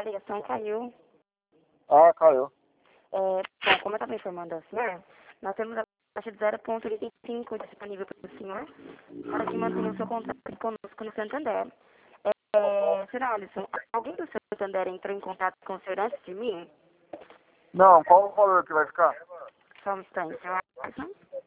a ligação caiu. Ah, caiu. Bom, como eu estava informando ao senhor, nós temos a taxa de 0,85 disponível para o senhor, para que mantenha o seu contrato conosco no Santander. Sr. Alisson, alguém do Santander entrou em contato com o senhor antes de mim? Não, qual o valor que vai ficar? Só um instante, Sr. Alisson.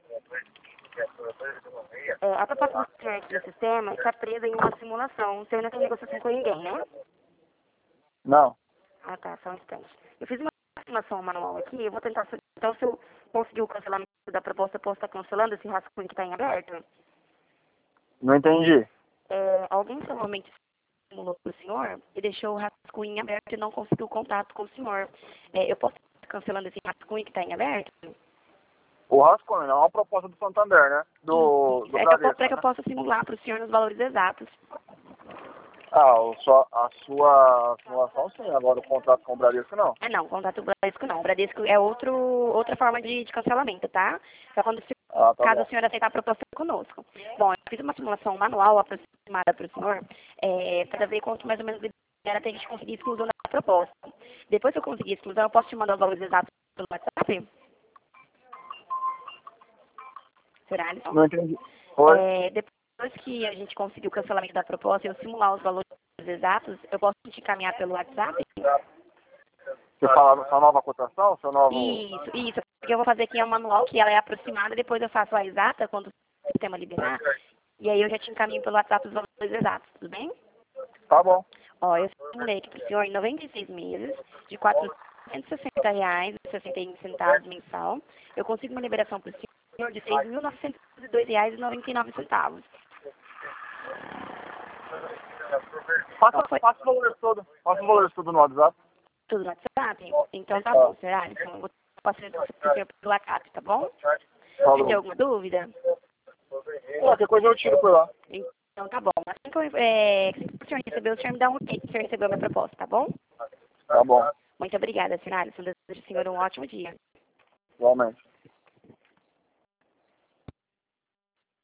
A proposta do senhor aqui do sistema está presa em uma simulação. O senhor não tem negociação com ninguém, né? Não. Ah, tá, só um instante. Eu fiz uma simulação manual aqui, eu vou tentar... Então, se eu conseguir o cancelamento da proposta, eu posso estar cancelando esse rascunho que está em aberto? Não entendi. Alguém provavelmente simulou para o senhor e deixou o rascunho em aberto e não conseguiu contato com o senhor. Eu posso estar cancelando esse rascunho que está em aberto? O rascunho é uma proposta do Santander, né? Do Bradesco, Para que eu né? possa simular para o senhor nos valores exatos. Ah, a sua simulação sim, agora o contrato com o Bradesco não. Não, contrato Bradesco não. O Bradesco é outra forma de cancelamento, tá? Só quando Ah, tá caso o bom. senhor aceitar a proposta conosco. Bom, eu fiz uma simulação manual aproximada para o senhor, para ver quanto mais ou menos era até a gente conseguir exclusão da proposta. Depois que eu conseguir exclusão, eu posso te mandar os valores exatos pelo WhatsApp? Será, Alisson? Não entendi. Oi? Depois que a gente conseguir o cancelamento da proposta e eu simular os valores exatos, eu posso te encaminhar pelo WhatsApp? Você fala da sua nova cotação, seu novo... Isso. Porque eu vou fazer aqui um manual que ela é aproximada, depois eu faço a exata quando o sistema liberar, e aí eu já te encaminho pelo WhatsApp os valores exatos, tudo bem? Tá bom. Ó, eu simulei aqui pro senhor em 96 meses, de R$ 460,61 mensal. Eu consigo uma liberação pro senhor de R$ 6.902,99. Passa os valores todos. Passa os valores tudo no WhatsApp. Tudo no WhatsApp? Então tá bom, senhor Alisson. Eu vou passar pro senhor pelo WhatsApp, tá bom? Tá Você bom. tem alguma dúvida? Qualquer coisa eu tiro por lá. Então tá bom. Assim que o senhor recebeu, o senhor me dá um ok que o senhor recebeu a minha proposta, tá bom? Tá bom. Muito obrigada, senhor Alisson. Desejo ao senhor um ótimo dia. Igualmente.